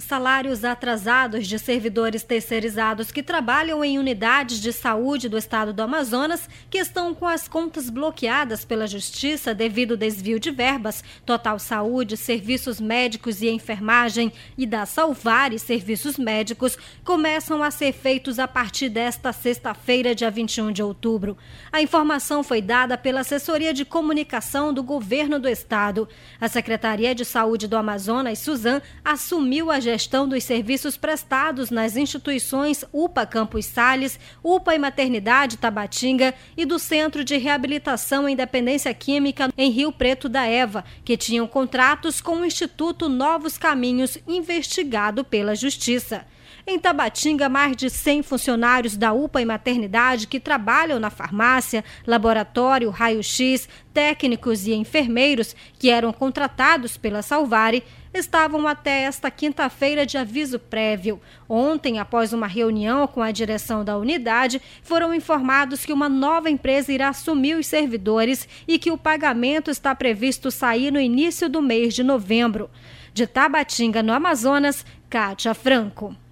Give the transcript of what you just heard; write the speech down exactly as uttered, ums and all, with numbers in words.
Salários atrasados de servidores terceirizados que trabalham em unidades de saúde do estado do Amazonas, que estão com as contas bloqueadas pela Justiça devido ao desvio de verbas, Total Saúde, Serviços Médicos e Enfermagem e da Salvare Serviços Médicos, começam a ser feitos a partir desta sexta-feira, dia vinte e um de outubro. A informação foi dada pela Assessoria de Comunicação do Governo do Estado. A Secretaria de Saúde do Amazonas, Suzan, assumiu a gestão dos serviços prestados nas instituições U P A Campos Sales, U P A e Maternidade Tabatinga e do Centro de Reabilitação em Dependência Química em Rio Preto da Eva, que tinham contratos com o Instituto Novos Caminhos, investigado pela Justiça. Em Tabatinga, mais de cem funcionários da U P A e Maternidade que trabalham na farmácia, laboratório, raio-x, técnicos e enfermeiros que eram contratados pela Salvare estavam até esta quinta-feira de aviso prévio. Ontem, após uma reunião com a direção da unidade, foram informados que uma nova empresa irá assumir os servidores e que o pagamento está previsto sair no início do mês de novembro. De Tabatinga, no Amazonas, Kátia Franco.